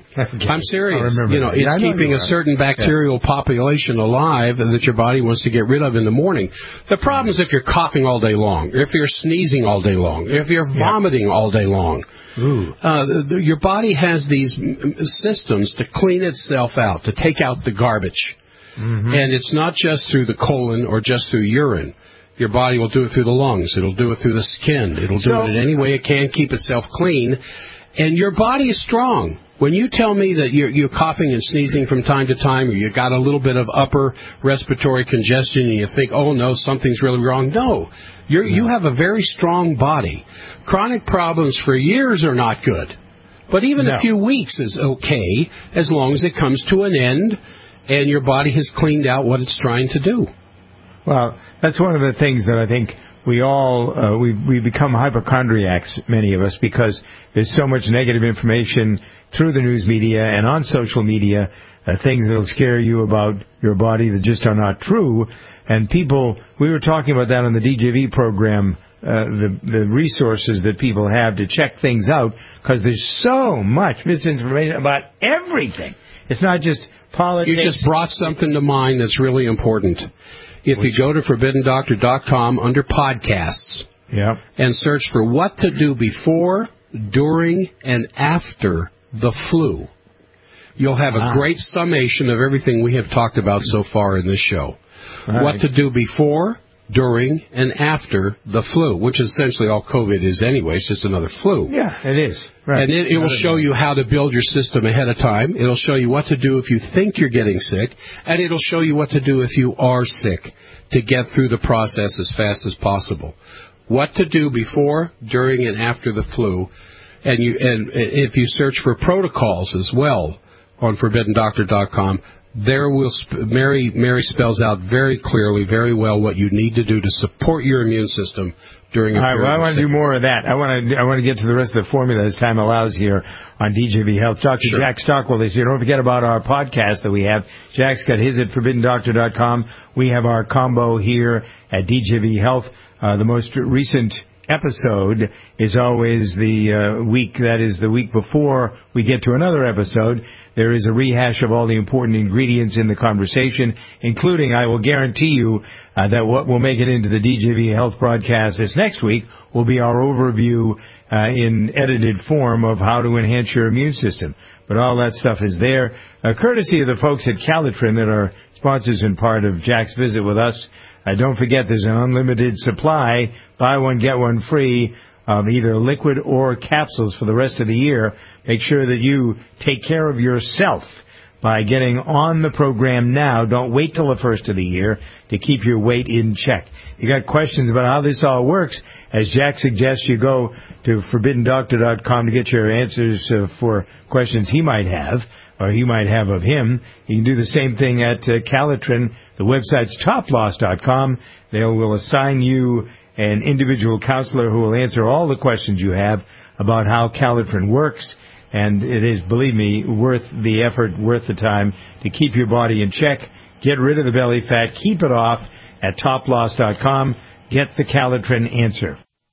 I'm serious. I remember You know, that. it's Yeah, I know keeping you a are. certain bacterial population alive that your body wants to get rid of in the morning. The problem is if you're coughing all day long, if you're sneezing all day long, if you're vomiting all day long. Uh, the, the, your body has these mm, systems to clean itself out, to take out the garbage. Mm-hmm. And it's not just through the colon or just through urine. Your body will do it through the lungs. It'll do it through the skin. It'll do So- it in any way it can, keep itself clean. And your body is strong. When you tell me that you're, you're coughing and sneezing from time to time, or you got a little bit of upper respiratory congestion, and you think, oh, no, something's really wrong. No. You're, you have a very strong body. Chronic problems for years are not good. But even No. a few weeks is okay, as long as it comes to an end and your body has cleaned out what it's trying to do. Well, that's one of the things that I think we all uh, we we become hypochondriacs, many of us, because there's so much negative information through the news media and on social media, uh, things that'll scare you about your body that just are not true. And people, we were talking about that on the D J V program, uh, the the resources that people have to check things out, because there's so much misinformation about everything. It's not just politics. You just brought something to mind that's really important. If you go to forbidden doctor dot com under podcasts yeah. and search for what to do before, during, and after the flu, you'll have a Wow. great summation of everything we have talked about so far in this show. All What right. to do before, during, and after the flu, which is essentially all COVID is anyway. It's just another flu. Yeah, it is. Right. And it, it will Another show thing. you how to build your system ahead of time. It'll show you what to do if you think you're getting sick, and it'll show you what to do if you are sick to get through the process as fast as possible. What to do before, during, and after the flu. And you and if you search for protocols as well on forbidden doctor dot com, there will sp- Mary Mary spells out very clearly, very well what you need to do to support your immune system during a All right, period well, I of want to do sickness. more of that. I want to I want to get to the rest of the formula as time allows here on D J V Health. Doctor Sure. Jack Stockwell is here. Don't forget about our podcast that we have. Jack's got his at forbidden doctor dot com. We have our combo here at D J V Health. Uh, the most recent episode is always the uh, week, that is the week before we get to another episode. There is a rehash of all the important ingredients in the conversation, including, I will guarantee you, uh, that what will make it into the D J V Health broadcast this next week will be our overview uh, in edited form of how to enhance your immune system. But all that stuff is there, uh, courtesy of the folks at Calitrin that are sponsors and part of Jack's visit with us. Uh, don't forget there's an unlimited supply, buy one, get one free, of either liquid or capsules for the rest of the year. Make sure that you take care of yourself by getting on the program now. Don't wait till the first of the year to keep your weight in check. You got questions about how this all works, as Jack suggests you go to forbidden doctor dot com to get your answers uh, for questions he might have, or he might have of him. You can do the same thing at uh, Calitrin. The website's top loss dot com. They will assign you an individual counselor who will answer all the questions you have about how Calitrin works. And it is, believe me, worth the effort, worth the time to keep your body in check, get rid of the belly fat, keep it off at top loss dot com. Get the Calitrin answer.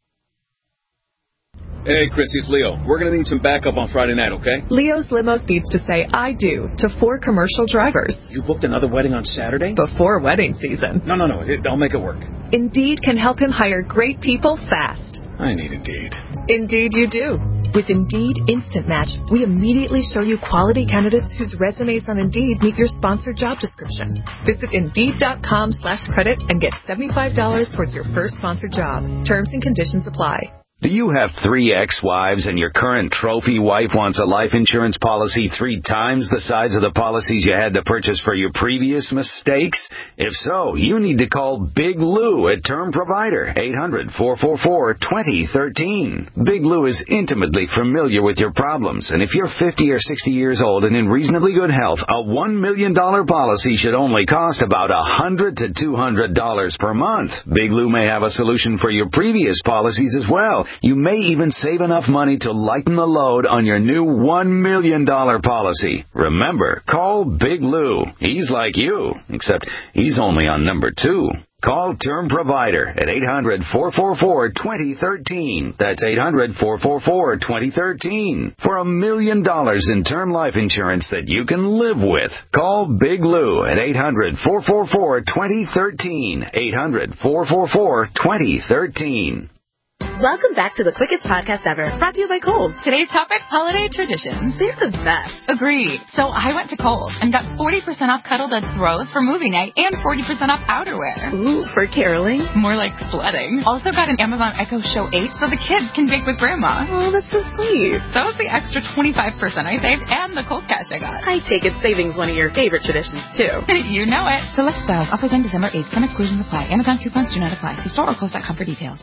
Hey, Chrissy, it's Leo. We're going to need some backup on Friday night, okay? Leo's Limos needs to say I do to four commercial drivers. You booked another wedding on Saturday? Before wedding season. No, no, no. It, I'll make it work. Indeed can help him hire great people fast. I need Indeed. Indeed you do. With Indeed Instant Match, we immediately show you quality candidates whose resumes on Indeed meet your sponsored job description. Visit Indeed.com slash credit and get seventy-five dollars towards your first sponsored job. Terms and conditions apply. Do you have three ex-wives and your current trophy wife wants a life insurance policy three times the size of the policies you had to purchase for your previous mistakes? If so, you need to call Big Lou at Term Provider, eight hundred, four four four, two zero one three. Big Lou is intimately familiar with your problems, and if you're fifty or sixty years old and in reasonably good health, a one million dollars policy should only cost about one hundred to two hundred dollars per month. Big Lou may have a solution for your previous policies as well, Hell, you may even save enough money to lighten the load on your new one million dollars policy. Remember, call Big Lou. He's like you, except he's only on number two. Call Term Provider at eight hundred, four four four, two zero one three. That's eight hundred, four four four, two zero one three. For a million dollars in term life insurance that you can live with. Call Big Lou at eight hundred, four four four, two zero one three. eight hundred, four four four, two zero one three. Welcome back to the quickest podcast ever, brought to you by Kohl's. Today's topic, holiday traditions. They're the best. Agreed. So I went to Kohl's and got forty percent off Cuddle Bed throws for movie night and forty percent off outerwear. Ooh, for caroling? More like sledding. Also got an Amazon Echo Show eight so the kids can bake with Grandma. Oh, that's so sweet. That was the extra twenty-five percent I saved and the Kohl's cash I got. I take it saving's one of your favorite traditions, too. You know it. Select styles. Offers end December eighth. Some exclusions apply. Amazon coupons do not apply. See store or Kohl's dot com for details.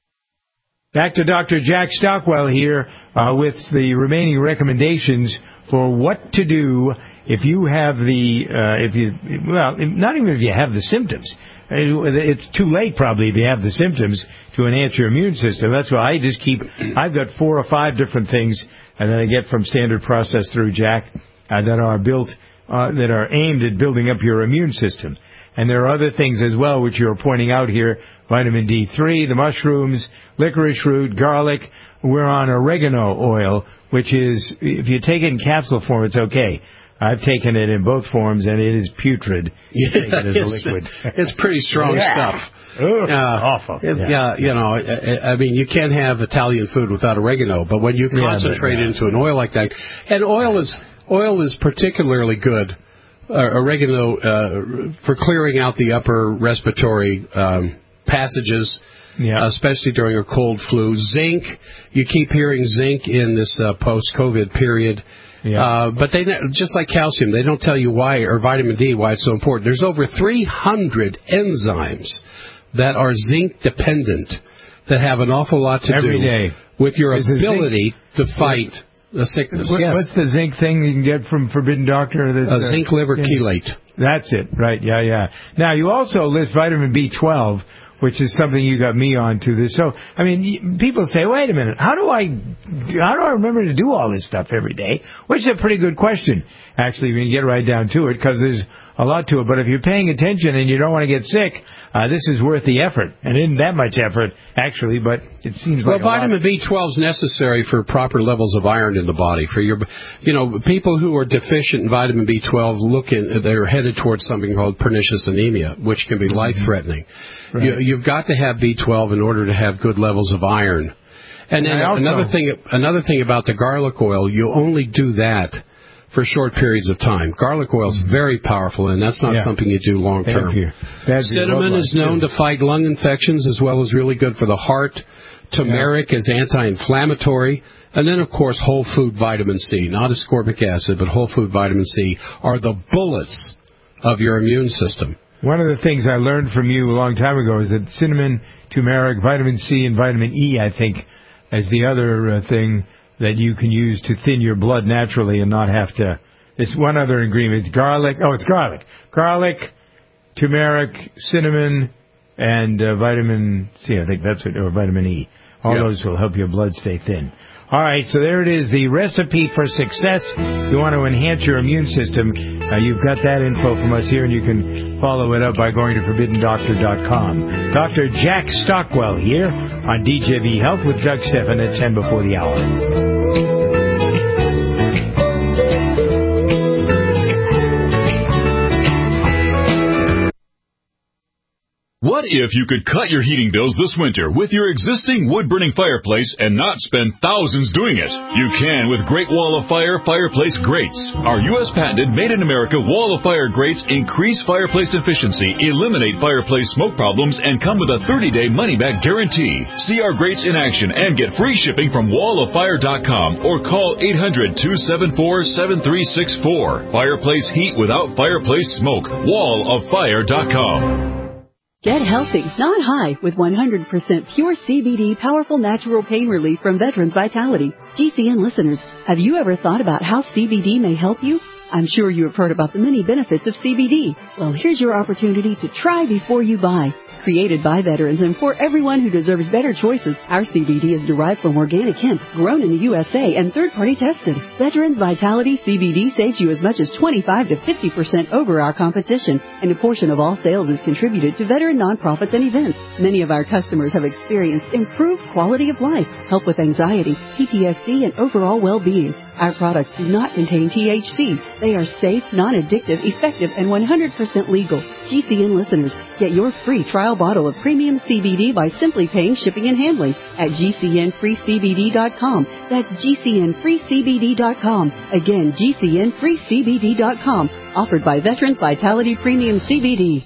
Back to Doctor Jack Stockwell here uh, with the remaining recommendations for what to do if you have the, uh, if you, well, not even if you have the symptoms. It's too late probably if you have the symptoms to enhance your immune system. That's why I just keep, I've got four or five different things and then I get from Standard Process through Jack uh, that are built, uh, that are aimed at building up your immune system. And there are other things as well which you're pointing out here. Vitamin D three, the mushrooms, licorice root, garlic. We're on oregano oil, which is, if you take it in capsule form, it's okay. I've taken it in both forms, and it is putrid. You Yeah, take it as a it's, liquid. It's pretty strong Yeah. stuff. Ugh, uh, awful. It's, Yeah. yeah. you know, I, I mean, you can't have Italian food without oregano, but when you Yeah, but, concentrate yeah. it into an oil like that, and oil is oil is particularly good. Uh, oregano uh, for clearing out the upper respiratory um, passages, yeah. especially during a cold flu. Zinc, you keep hearing zinc in this uh, post-COVID period. Yeah. Uh, but they just like calcium, they don't tell you why, or vitamin D, why it's so important. There's over three hundred enzymes that are zinc dependent that have an awful lot to Every do day. with your Is it ability to fight the sickness. What, yes. What's the zinc thing you can get from Forbidden Doctor? That's, uh, zinc liver yeah. chelate. That's it, right? Yeah, yeah. Now you also list vitamin B twelve, which is something you got me on to this. So, I mean, people say, wait a minute, how do I, how do I remember to do all this stuff every day? Which is a pretty good question, actually, when you get right down to it, because there's a lot to it. But if you're paying attention and you don't want to get sick, uh, this is worth the effort. And isn't that much effort, actually, but it seems well, like vitamin a lot. B twelve is necessary for proper levels of iron in the body. For your, you know, people who are deficient in vitamin B twelve look in, they're headed towards something called pernicious anemia, which can be life-threatening. Right. You, you've got to have B twelve in order to have good levels of iron. And then I also- another thing, another thing about the garlic oil, you only do that for short periods of time. Garlic oil is very powerful, and that's not Yeah. something you do long Thank term. you. That'd be Cinnamon love is life, known too. to fight lung infections as well as really good for the heart. Turmeric is anti-inflammatory. And then, of course, whole food vitamin C, not ascorbic acid, but whole food vitamin C, are the bullets of your immune system. One of the things I learned from you a long time ago is that cinnamon, turmeric, vitamin C, and vitamin E, I think, is the other uh, thing that you can use to thin your blood naturally and not have to. There's one other ingredient. It's garlic. Oh, it's garlic. Garlic, turmeric, cinnamon, and uh, vitamin C. I think that's what, or vitamin E. All Yep. those will help your blood stay thin. All right, so there it is, the recipe for success. You want to enhance your immune system. Uh, you've got that info from us here, and you can follow it up by going to forbidden doctor dot com. Doctor Jack Stockwell here on D J V Health with Doug Stephan at ten before the hour. What if you could cut your heating bills this winter with your existing wood-burning fireplace and not spend thousands doing it? You can with Great Wall of Fire Fireplace Grates. Our U S patented made-in-America Wall of Fire grates increase fireplace efficiency, eliminate fireplace smoke problems, and come with a thirty-day money-back guarantee. See our grates in action and get free shipping from wall of fire dot com or call eight hundred, two seven four, seven three six four. Fireplace heat without fireplace smoke. wall of fire dot com. Get healthy, not high, with one hundred percent pure C B D powerful natural pain relief from Veterans Vitality. G C N listeners, have you ever thought about how C B D may help you? I'm sure you have heard about the many benefits of C B D. Well, here's your opportunity to try before you buy. Created by veterans and for everyone who deserves better choices, our C B D is derived from organic hemp, grown in the U S A and third-party tested. Veterans Vitality C B D saves you as much as twenty-five to fifty percent over our competition, and a portion of all sales is contributed to veteran nonprofits and events. Many of our customers have experienced improved quality of life, help with anxiety, P T S D, and overall well-being. Our products do not contain T H C. They are safe, non-addictive, effective, and one hundred percent legal. G C N listeners, get your free trial bottle of premium C B D by simply paying shipping and handling at G C N free C B D dot com. That's G C N free C B D dot com. Again, G C N free C B D dot com. Offered by Veterans Vitality Premium C B D.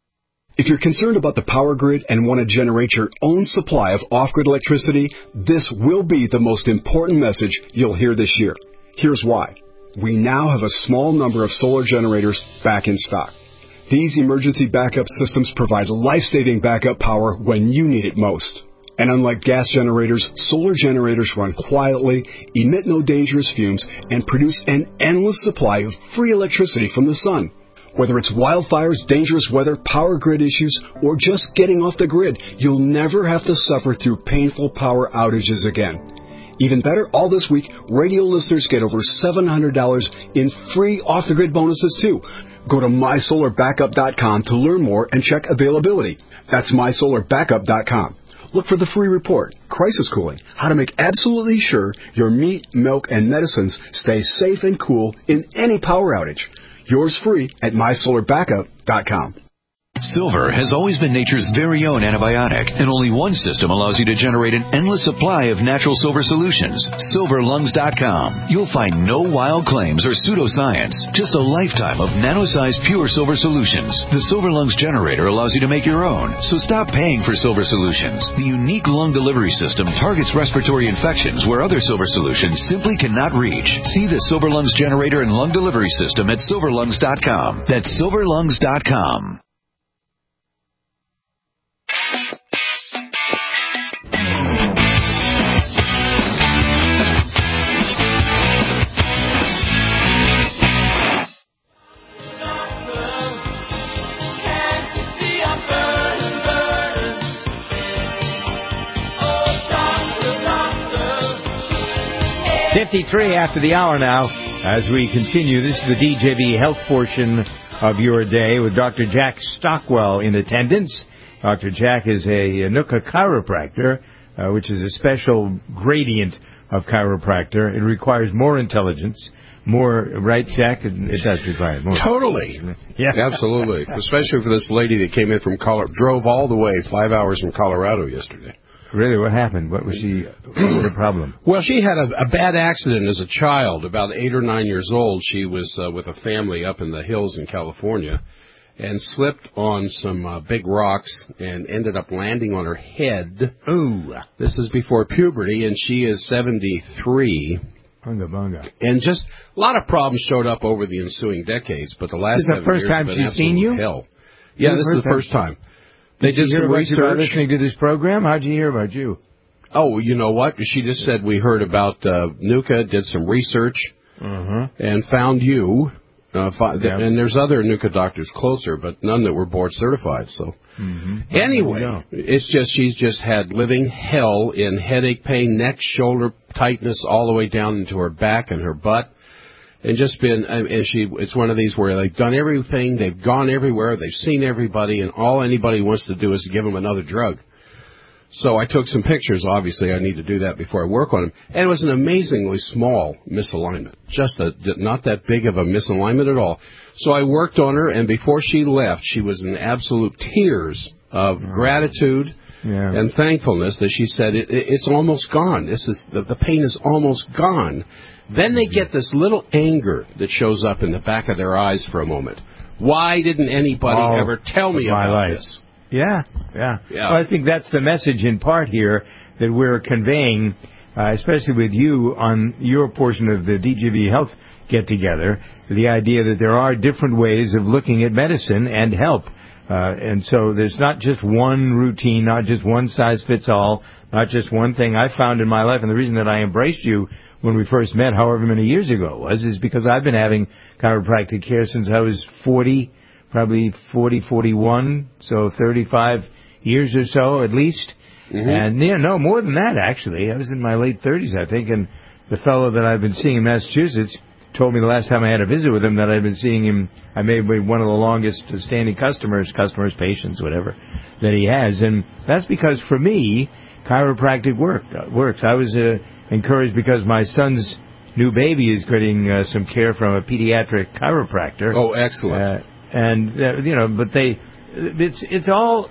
If you're concerned about the power grid and want to generate your own supply of off-grid electricity, this will be the most important message you'll hear this year. Here's why. We now have a small number of solar generators back in stock. These emergency backup systems provide life-saving backup power when you need it most. And unlike gas generators, solar generators run quietly, emit no dangerous fumes, and produce an endless supply of free electricity from the sun. Whether it's wildfires, dangerous weather, power grid issues, or just getting off the grid, you'll never have to suffer through painful power outages again. Even better, all this week, radio listeners get over seven hundred dollars in free off-the-grid bonuses, too. Go to my solar backup dot com to learn more and check availability. That's my solar backup dot com. Look for the free report, Crisis Cooling, how to make absolutely sure your meat, milk, and medicines stay safe and cool in any power outage. Yours free at my solar backup dot com. Silver has always been nature's very own antibiotic, and only one system allows you to generate an endless supply of natural silver solutions. silver lungs dot com. You'll find no wild claims or pseudoscience, just a lifetime of nano-sized pure silver solutions. The Silver Lungs generator allows you to make your own, so stop paying for silver solutions. The unique lung delivery system targets respiratory infections where other silver solutions simply cannot reach. See the Silver Lungs generator and lung delivery system at silver lungs dot com. That's silver lungs dot com. fifty-three after the hour now, as we continue. This is the D J V Health portion of your day with Doctor Jack Stockwell in attendance. Doctor Jack is a Nuka chiropractor, uh, which is a special gradient of chiropractor. It requires more intelligence, more, right, Jack? It, it does require more. Totally. Yeah. Absolutely. Especially for this lady that came in from Colorado, drove all the way five hours from Colorado yesterday. Really? What happened? What was she, what was the problem? Well, she had a, a bad accident as a child. About eight or nine years old, she was uh, with a family up in the hills in California and slipped on some uh, big rocks and ended up landing on her head. Ooh. This is before puberty, and she is seventy-three. Bunga, bunga. And just a lot of problems showed up over the ensuing decades, but the last This is the seven first years time have been she's seen you? hell. Yeah, this is the first time. They did did you hear some about research. You by listening to this program? How'd you hear about you? Oh, you know what? She just said we heard about uh, Nuka, did some research, uh-huh. and found you. Uh, fi- yeah. And there's other Nuka doctors closer, but none that were board certified. So mm-hmm. anyway, yeah. it's just she's just had living hell in headache, pain, neck, shoulder tightness, all the way down into her back and her butt. And just been, and she, it's one of these where they've done everything, they've gone everywhere, they've seen everybody, and all anybody wants to do is to give them another drug. So I took some pictures. Obviously, I need to do that before I work on them. And it was an amazingly small misalignment, just a, not that big of a misalignment at all. So I worked on her, and before she left, she was in absolute tears of oh. gratitude yeah. and thankfulness that she said, it, it, it's almost gone. This is the, the pain is almost gone. Then they get this little anger that shows up in the back of their eyes for a moment. Why didn't anybody All ever tell me my about life. this? Yeah, yeah. yeah. Well, I think that's the message in part here that we're conveying, uh, especially with you on your portion of the D J V Health get-together, the idea that there are different ways of looking at medicine and help. Uh, and so there's not just one routine, not just one size fits all, not just one thing I found in my life. And the reason that I embraced you when we first met, however many years ago it was, is because I've been having chiropractic care since I was forty, probably forty, forty-one, so thirty-five years or so at least. Mm-hmm. And, yeah, no, more than that, actually. I was in my late thirties, I think, and the fellow that I've been seeing in Massachusetts told me the last time I had a visit with him that I'd been seeing him, I may be one of the longest standing customers, customers, patients, whatever, that he has. And that's because, for me, chiropractic work, uh, works. I was uh, encouraged because my son's new baby is getting uh, some care from a pediatric chiropractor. Oh, excellent. Uh, and, uh, you know, but they, it's, it's all,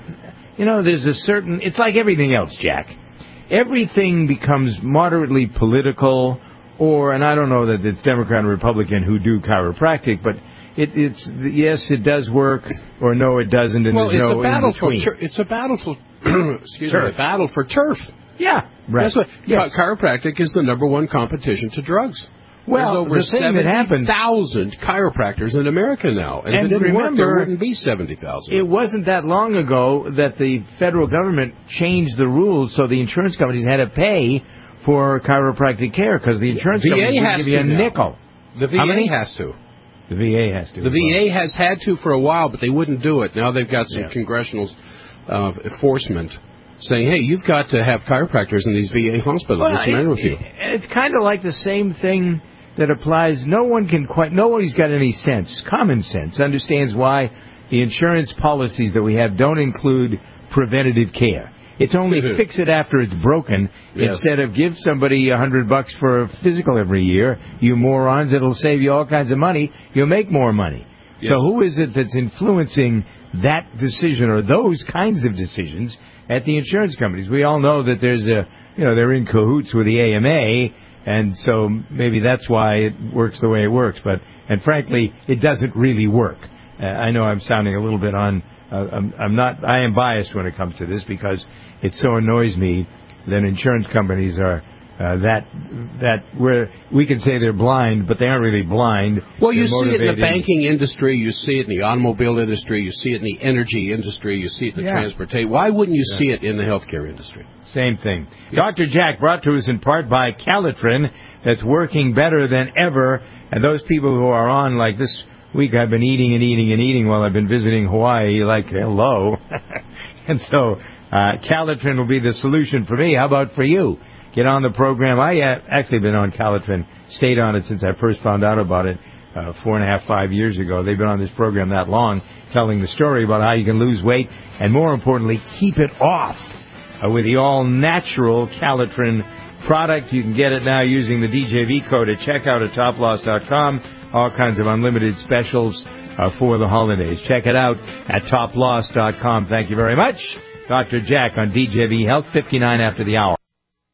you know, there's a certain, it's like everything else, Jack. Everything becomes moderately political, or, and I don't know that it's Democrat or Republican who do chiropractic, but it, it's, yes, it does work, or no, it doesn't, and well, there's it's no a battle in between. for tur- it's a battle for excuse Turf. me, a battle for turf. Yeah, right. That's what Yes. chi- chiropractic is the number one competition to drugs. Well, There's over the thing that happened- seventy thousand chiropractors in America now, and, And if it didn't work, there remember, wouldn't be seventy thousand. It wasn't that long ago that the federal government changed the rules so the insurance companies had to pay for chiropractic care because the insurance V A companies would has give you a to now. nickel. The V How A many? has to. The V A has to. The V A has had to for a while, but they wouldn't do it. Now they've got some Yeah. congressional uh, enforcement saying, hey, you've got to have chiropractors in these V A hospitals. Well, What's the matter with you? It's kind of like the same thing that applies. No one can quite, nobody's got any sense, common sense, understands why the insurance policies that we have don't include preventative care. It's only fix it after it's broken. Yes. Instead of give somebody a hundred bucks for a physical every year, you morons, it'll save you all kinds of money. You'll make more money. Yes. So who is it that's influencing that decision or those kinds of decisions at the insurance companies? We all know that there's a, you know, they're in cahoots with the A M A, and so maybe that's why it works the way it works. But, and frankly, it doesn't really work. Uh, I know I'm sounding a little bit on, uh, I'm, I'm not, I am biased when it comes to this because it so annoys me that insurance companies are uh, that that where we can say they're blind, but they aren't really blind. Well, you They're see it in the motivated. banking industry, you see it in the automobile industry, you see it in the energy industry, you see it in the Yeah. transportation. Why wouldn't you Yeah. see it in the healthcare industry? Same thing. Doctor Jack, brought to us in part by Calitrin, that's working better than ever. And those people who are on, like this week, I've been eating and eating and eating while I've been visiting Hawaii, like, hello. And so uh, Calitrin will be the solution for me. How about for you? Get on the program. I uh, actually been on Calitrin, stayed on it since I first found out about it uh, four and a half, five years ago. They've been on this program that long, telling the story about how you can lose weight and, more importantly, keep it off uh, with the all-natural Calitrin product. You can get it now using the D J V code at checkout at top loss dot com. All kinds of unlimited specials uh, for the holidays. Check it out at top loss dot com. Thank you very much. Doctor Jack on D J V Health, fifty-nine after the hour.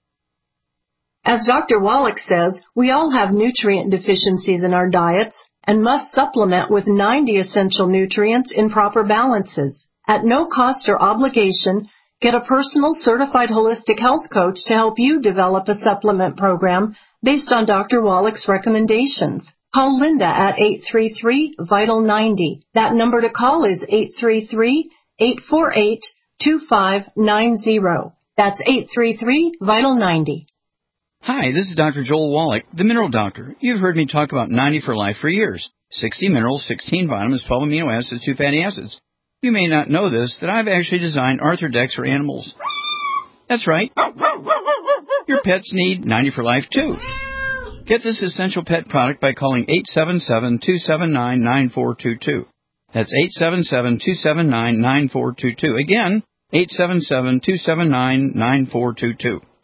As Doctor Wallach says, we all have nutrient deficiencies in our diets and must supplement with ninety essential nutrients in proper balances. At no cost or obligation, get a personal certified holistic health coach to help you develop a supplement program based on Doctor Wallach's recommendations. Call Linda at eight three three, vital ninety. That number to call is eight three three, eight four eight, two five nine zero. That's eight three three, vital ninety. Hi, this is Doctor Joel Wallach, the Mineral Doctor. You've heard me talk about ninety for Life for years. sixty minerals, sixteen vitamins, twelve amino acids, two fatty acids. You may not know this, that I've actually designed Arthrodex for animals. That's right. Your pets need ninety for Life, too. Get this essential pet product by calling eight seven seven, two seven nine, nine four two two. That's eight seven seven, two seven nine, nine four two two. Again, eight seven seven, two seven nine, nine four two two.